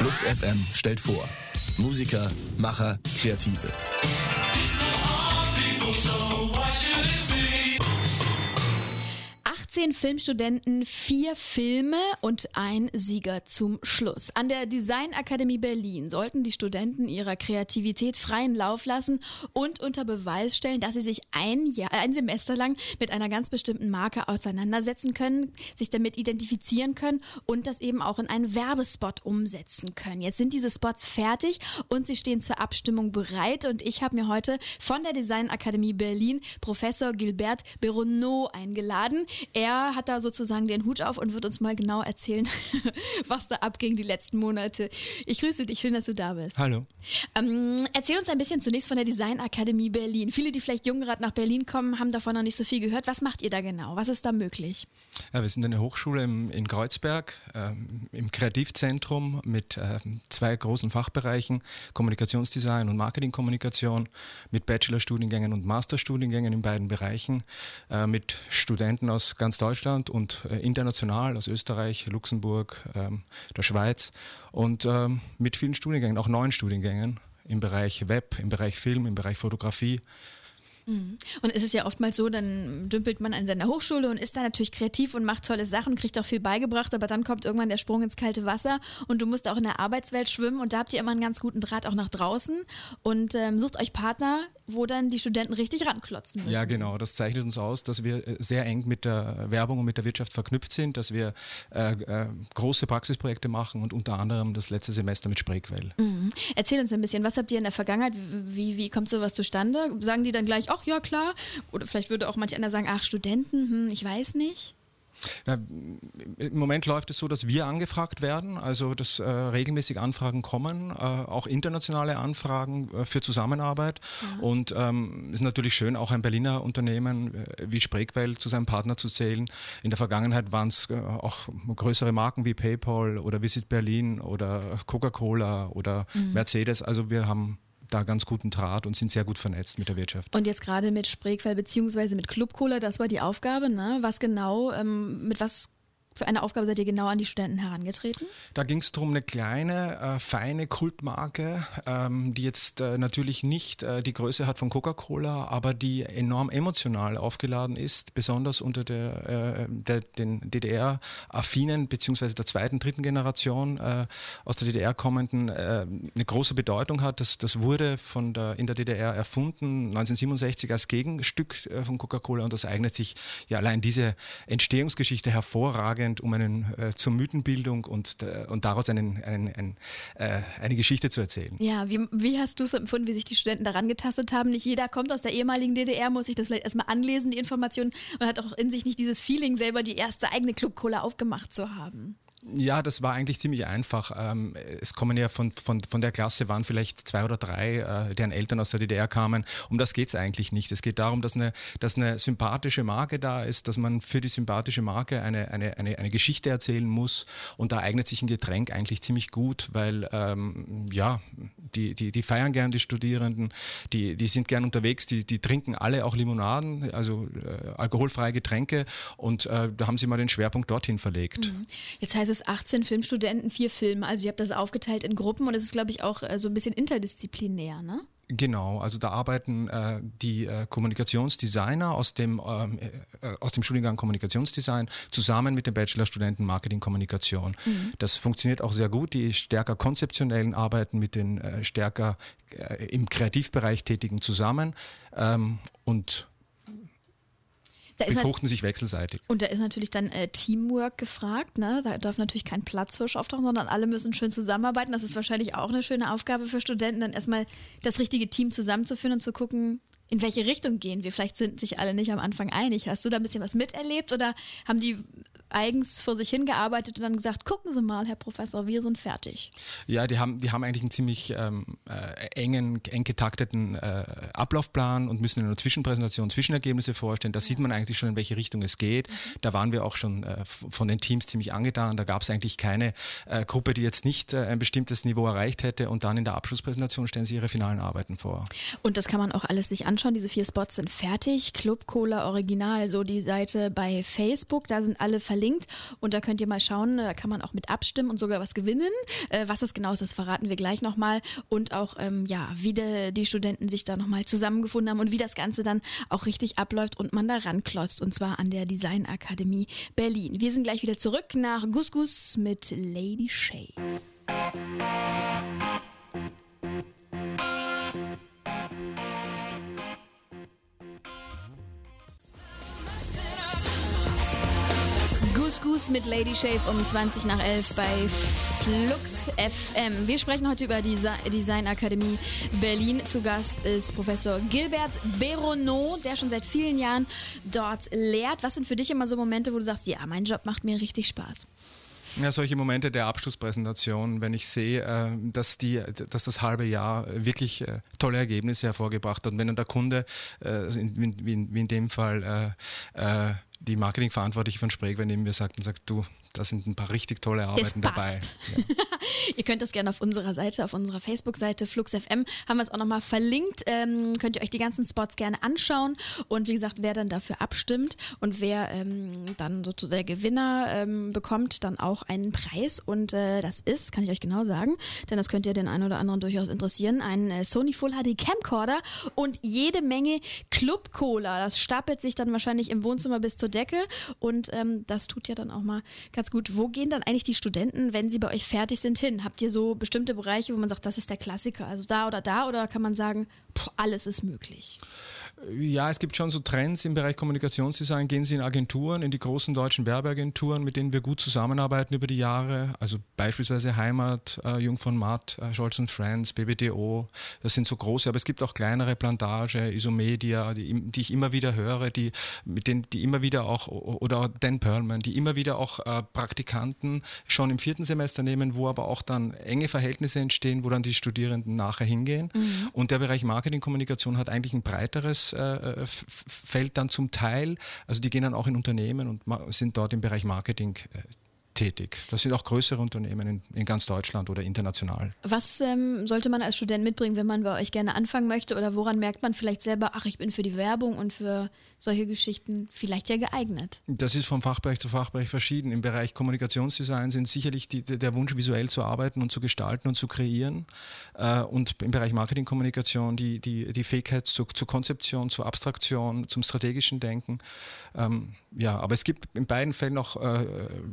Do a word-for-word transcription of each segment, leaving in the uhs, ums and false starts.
Flux F M stellt vor. Musiker, Macher, Kreative. achtzehn Filmstudenten, vier Filme und ein Sieger zum Schluss. An der Designakademie Berlin sollten die Studenten ihrer Kreativität freien Lauf lassen und unter Beweis stellen, dass sie sich ein Jahr, ein Semester lang mit einer ganz bestimmten Marke auseinandersetzen können, sich damit identifizieren können und das eben auch in einen Werbespot umsetzen können. Jetzt sind diese Spots fertig und sie stehen zur Abstimmung bereit und ich habe mir heute von der Designakademie Berlin Professor Gilbert Beronneau eingeladen. Er Er hat da sozusagen den Hut auf und wird uns mal genau erzählen, was da abging die letzten Monate. Ich grüße dich, schön, dass du da bist. Hallo. Ähm, erzähl uns ein bisschen zunächst von der Designakademie Berlin. Viele, die vielleicht jung gerade nach Berlin kommen, haben davon noch nicht so viel gehört. Was macht ihr da genau? Was ist da möglich? Ja, wir sind eine Hochschule im, in Kreuzberg, ähm, im Kreativzentrum mit äh, zwei großen Fachbereichen, Kommunikationsdesign und Marketingkommunikation, mit Bachelorstudiengängen und Masterstudiengängen in beiden Bereichen, äh, mit Studenten aus ganz Deutschland und äh, international aus Österreich, Luxemburg, ähm, der Schweiz und ähm, mit vielen Studiengängen, auch neuen Studiengängen im Bereich Web, im Bereich Film, im Bereich Fotografie. Und es ist ja oftmals so, dann dümpelt man an seiner Hochschule und ist da natürlich kreativ und macht tolle Sachen und kriegt auch viel beigebracht, aber dann kommt irgendwann der Sprung ins kalte Wasser und du musst auch in der Arbeitswelt schwimmen und da habt ihr immer einen ganz guten Draht auch nach draußen und ähm, sucht euch Partner, wo dann die Studenten richtig ranklotzen müssen. Ja, genau. Das zeichnet uns aus, dass wir sehr eng mit der Werbung und mit der Wirtschaft verknüpft sind, dass wir äh, äh, große Praxisprojekte machen und unter anderem das letzte Semester mit Spreequell. Mhm. Erzähl uns ein bisschen, was habt ihr in der Vergangenheit, wie, wie kommt sowas zustande? Sagen die dann gleich, ach ja, klar. Oder vielleicht würde auch manch einer sagen, ach, Studenten, hm, ich weiß nicht. Na, im Moment läuft es so, dass wir angefragt werden, also dass äh, regelmäßig Anfragen kommen, äh, auch internationale Anfragen äh, für Zusammenarbeit. Ja. Und es ähm, ist natürlich schön, auch ein Berliner Unternehmen äh, wie Spreequell zu seinem Partner zu zählen. In der Vergangenheit waren es äh, auch größere Marken wie PayPal oder Visit Berlin oder Coca-Cola oder mhm. Mercedes. Also wir haben da ganz guten Draht und sind sehr gut vernetzt mit der Wirtschaft. Und jetzt gerade mit Spreequell beziehungsweise mit Club Cola, das war die Aufgabe, ne? Was genau, ähm, mit was für eine Aufgabe seid ihr genau an die Studenten herangetreten? Da ging es darum, eine kleine, äh, feine Kultmarke, ähm, die jetzt äh, natürlich nicht äh, die Größe hat von Coca-Cola, aber die enorm emotional aufgeladen ist, besonders unter der, äh, der, den D D R-affinen beziehungsweise der zweiten, dritten Generation äh, aus der D D R kommenden äh, eine große Bedeutung hat. Das, das wurde von der, in der D D R erfunden, neunzehnhundertsiebenundsechzig als Gegenstück äh, von Coca-Cola und das eignet sich ja allein diese Entstehungsgeschichte hervorragend um einen, äh, zur Mythenbildung und, äh, und daraus einen, einen, einen, äh, eine Geschichte zu erzählen. Ja, wie, wie hast du es empfunden, wie sich die Studenten daran getastet haben? Nicht jeder kommt aus der ehemaligen D D R, muss sich das vielleicht erstmal anlesen, die Informationen, und hat auch in sich nicht dieses Feeling, selber die erste eigene Club Cola aufgemacht zu haben. Ja, das war eigentlich ziemlich einfach. Ähm, es kommen ja von, von, von der Klasse waren vielleicht zwei oder drei, äh, deren Eltern aus der D D R kamen. Um das geht es eigentlich nicht. Es geht darum, dass eine, dass eine sympathische Marke da ist, dass man für die sympathische Marke eine, eine, eine, eine Geschichte erzählen muss. Und da eignet sich ein Getränk eigentlich ziemlich gut, weil ähm, ja, die, die, die feiern gern, die Studierenden, die, die sind gern unterwegs, die, die trinken alle auch Limonaden, also äh, alkoholfreie Getränke. Und äh, da haben sie mal den Schwerpunkt dorthin verlegt. Mhm. Jetzt heißt es achtzehn Filmstudenten, vier Filme. Also ihr habt das aufgeteilt in Gruppen und es ist, glaube ich, auch äh, so ein bisschen interdisziplinär, ne? Genau, also da arbeiten äh, die äh, Kommunikationsdesigner aus dem, ähm, äh, aus dem Studiengang Kommunikationsdesign zusammen mit den Bachelorstudenten Marketingkommunikation. Mhm. Das funktioniert auch sehr gut. Die stärker konzeptionellen arbeiten mit den äh, stärker äh, im Kreativbereich Tätigen zusammen ähm, und Da befruchten sich wechselseitig. Und da ist natürlich dann äh, Teamwork gefragt, ne? Da darf natürlich kein Platzhirsch auftauchen, sondern alle müssen schön zusammenarbeiten. Das ist wahrscheinlich auch eine schöne Aufgabe für Studenten, dann erstmal das richtige Team zusammenzuführen und zu gucken, in welche Richtung gehen wir. Vielleicht sind sich alle nicht am Anfang einig. Hast du da ein bisschen was miterlebt oder haben die eigens vor sich hingearbeitet und dann gesagt, gucken Sie mal, Herr Professor, wir sind fertig? Ja, die haben, die haben eigentlich einen ziemlich ähm, äh, engen, eng getakteten äh, Ablaufplan und müssen in einer Zwischenpräsentation Zwischenergebnisse vorstellen. Da ja. sieht man eigentlich schon, in welche Richtung es geht. Mhm. Da waren wir auch schon äh, von den Teams ziemlich angetan. Da gab es eigentlich keine äh, Gruppe, die jetzt nicht äh, ein bestimmtes Niveau erreicht hätte und dann in der Abschlusspräsentation stellen sie ihre finalen Arbeiten vor. Und das kann man auch alles sich anschauen. Diese vier Spots sind fertig. Club Cola Original, so die Seite bei Facebook. Da sind alle verlinkt. verlinkt und da könnt ihr mal schauen, da kann man auch mit abstimmen und sogar was gewinnen. Äh, was das genau ist, das verraten wir gleich nochmal und auch, ähm, ja, wie de, die Studenten sich da nochmal zusammengefunden haben und wie das Ganze dann auch richtig abläuft und man da ranklotzt und zwar an der Designakademie Berlin. Wir sind gleich wieder zurück nach Gus Gus mit Lady Shave. Gus Gus mit Lady Shave um zwanzig nach elf bei Flux F M. Wir sprechen heute über die Designakademie Berlin. Zu Gast ist Professor Gilbert Beronneau, der schon seit vielen Jahren dort lehrt. Was sind für dich immer so Momente, wo du sagst, ja, mein Job macht mir richtig Spaß? Ja, solche Momente der Abschlusspräsentation, wenn ich sehe, äh, dass, die, dass das halbe Jahr wirklich äh, tolle Ergebnisse hervorgebracht hat. Und wenn dann der Kunde, äh, wie, wie, wie in dem Fall äh, äh, die Marketingverantwortliche von Sprague neben mir sagt und sagt, du, da sind ein paar richtig tolle Arbeiten dabei. Ja. Ihr könnt das gerne auf unserer Seite, auf unserer Facebook-Seite Flux F M, haben wir es auch nochmal verlinkt. Ähm, könnt ihr euch die ganzen Spots gerne anschauen und wie gesagt, wer dann dafür abstimmt und wer ähm, dann sozusagen der Gewinner ähm, bekommt dann auch einen Preis und äh, das ist, kann ich euch genau sagen, denn das könnte ja den einen oder anderen durchaus interessieren, ein äh, Sony Full H D Camcorder und jede Menge Club Cola. Das stapelt sich dann wahrscheinlich im Wohnzimmer bis zur Decke und ähm, das tut ja dann auch mal ganz gut. Wo gehen dann eigentlich die Studenten, wenn sie bei euch fertig sind, hin? Habt ihr so bestimmte Bereiche, wo man sagt, das ist der Klassiker, also da oder da, oder kann man sagen, pff, alles ist möglich? Ja, es gibt schon so Trends im Bereich Kommunikationsdesign. Gehen Sie in Agenturen, in die großen deutschen Werbeagenturen, mit denen wir gut zusammenarbeiten über die Jahre. Also beispielsweise Heimat, äh, Jung von Matt, äh, Scholz und Friends, B B D O. Das sind so große, aber es gibt auch kleinere, Plantage, Isomedia, die, die ich immer wieder höre, die, mit denen, die immer wieder auch, oder Dan Perlman, die immer wieder auch äh, Praktikanten schon im vierten Semester nehmen, wo aber auch dann enge Verhältnisse entstehen, wo dann die Studierenden nachher hingehen. Mhm. Und der Bereich Marketingkommunikation hat eigentlich ein breiteres äh, Feld dann zum Teil. Also die gehen dann auch in Unternehmen und sind dort im Bereich Marketing äh, tätig. Das sind auch größere Unternehmen in, in ganz Deutschland oder international. Was ähm, sollte man als Student mitbringen, wenn man bei euch gerne anfangen möchte? Oder woran merkt man vielleicht selber, ach, ich bin für die Werbung und für solche Geschichten vielleicht ja geeignet? Das ist vom Fachbereich zu Fachbereich verschieden. Im Bereich Kommunikationsdesign sind sicherlich die, der Wunsch, visuell zu arbeiten und zu gestalten und zu kreieren. Äh, und im Bereich Marketingkommunikation die, die, die Fähigkeit zur, zur Konzeption, zur Abstraktion, zum strategischen Denken. Ähm, ja, aber es gibt in beiden Fällen noch äh,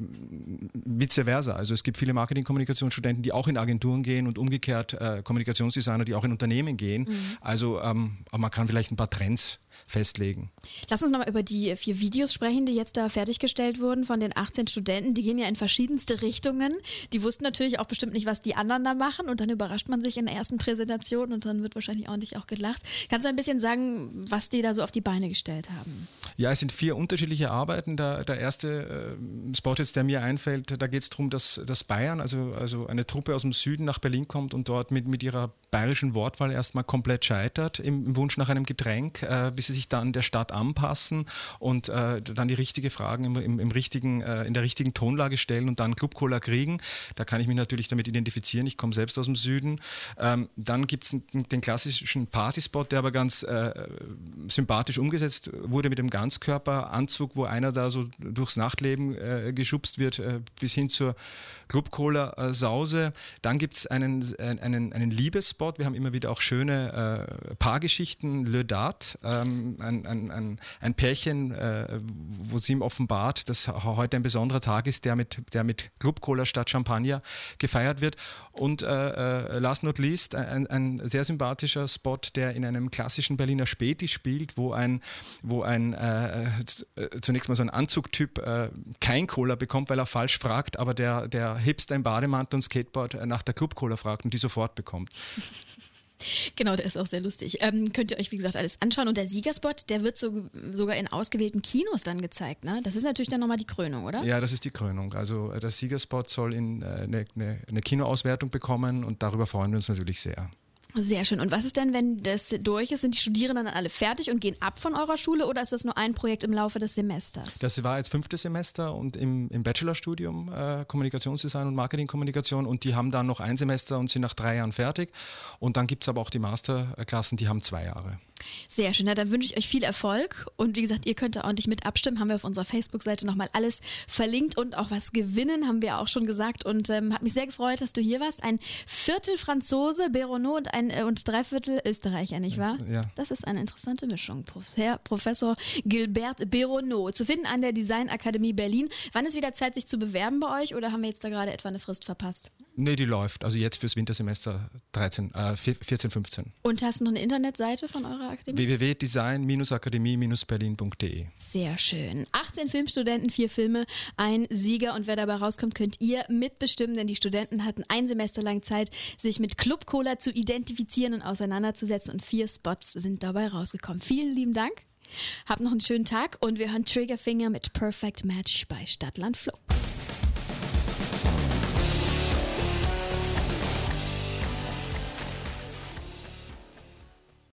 vice versa. Also es gibt viele Marketing-Kommunikationsstudenten, die auch in Agenturen gehen und umgekehrt äh, Kommunikationsdesigner, die auch in Unternehmen gehen. Mhm. Also ähm, aber man kann vielleicht ein paar Trends festlegen. Lass uns nochmal über die vier Videos sprechen, die jetzt da fertiggestellt wurden von den achtzehn Studenten. Die gehen ja in verschiedenste Richtungen. Die wussten natürlich auch bestimmt nicht, was die anderen da machen und dann überrascht man sich in der ersten Präsentation und dann wird wahrscheinlich ordentlich auch gelacht. Kannst du ein bisschen sagen, was die da so auf die Beine gestellt haben? Ja, es sind vier unterschiedliche Arbeiten. Der, der erste äh, Spot jetzt, der mir einfällt, da geht es darum, dass, dass Bayern, also, also eine Truppe aus dem Süden nach Berlin kommt und dort mit, mit ihrer bayerischen Wortwahl erstmal komplett scheitert im, im Wunsch nach einem Getränk, äh, bis sie sich dann der Stadt anpassen und äh, dann die richtigen Fragen im, im, im richtigen, äh, in der richtigen Tonlage stellen und dann Club Cola kriegen. Da kann ich mich natürlich damit identifizieren. Ich komme selbst aus dem Süden. Ähm, dann gibt es den klassischen Partyspot, der aber ganz äh, sympathisch umgesetzt wurde mit dem Ganzkörperanzug, wo einer da so durchs Nachtleben äh, geschubst wird, äh, bis hin zur Club Cola äh, Sause. Dann gibt es einen, einen, einen Liebesspot. Wir haben immer wieder auch schöne äh, Paargeschichten. Le Dat, ähm, ein, ein, ein, ein Pärchen, äh, wo sie ihm offenbart, dass heute ein besonderer Tag ist, der mit, der mit Club Cola statt Champagner gefeiert wird. Und äh, äh, last not least, ein, ein sehr sympathischer Spot, der in einem klassischen Berliner Späti spielt, wo ein, wo ein äh, zunächst mal so ein Anzugtyp äh, kein Cola bekommt, weil er falsch fragt, aber der, der Hipster im Bademantel und Skateboard nach der Club Cola fragt und die sofort bekommt. Genau, der ist auch sehr lustig. Ähm, könnt ihr euch, wie gesagt, alles anschauen. Und der Siegerspot, der wird so, sogar in ausgewählten Kinos dann gezeigt, ne? Das ist natürlich dann nochmal die Krönung, oder? Ja, das ist die Krönung. Also der Siegerspot soll in, äh, eine, eine, eine Kinoauswertung bekommen und darüber freuen wir uns natürlich sehr. Sehr schön. Und was ist denn, wenn das durch ist? Sind die Studierenden dann alle fertig und gehen ab von eurer Schule oder ist das nur ein Projekt im Laufe des Semesters? Das war jetzt fünftes Semester und im, im Bachelorstudium äh, Kommunikationsdesign und Marketingkommunikation und die haben dann noch ein Semester und sind nach drei Jahren fertig. Und dann gibt es aber auch die Masterklassen, die haben zwei Jahre. Sehr schön, na, dann wünsche ich euch viel Erfolg und wie gesagt, ihr könnt da ordentlich mit abstimmen, haben wir auf unserer Facebook-Seite nochmal alles verlinkt und auch was gewinnen, haben wir auch schon gesagt und ähm, hat mich sehr gefreut, dass du hier warst. Ein Viertel Franzose, Beronneau und ein äh, und Dreiviertel Österreicher, nicht wahr? Ja. Das ist eine interessante Mischung. Herr Professor Gilbert Beronneau, zu finden an der Designakademie Berlin. Wann ist wieder Zeit, sich zu bewerben bei euch oder haben wir jetzt da gerade etwa eine Frist verpasst? Nee, die läuft. Also jetzt fürs Wintersemester dreizehn, äh, vierzehn, fünfzehn. Und hast du noch eine Internetseite von eurer Akademie? w w w punkt design akademie berlin punkt d e. Sehr schön. achtzehn Filmstudenten, vier Filme, ein Sieger und wer dabei rauskommt, könnt ihr mitbestimmen, denn die Studenten hatten ein Semester lang Zeit, sich mit Club Cola zu identifizieren und auseinanderzusetzen und vier Spots sind dabei rausgekommen. Vielen lieben Dank. Habt noch einen schönen Tag und wir hören Triggerfinger mit Perfect Match bei Stadtland Flux.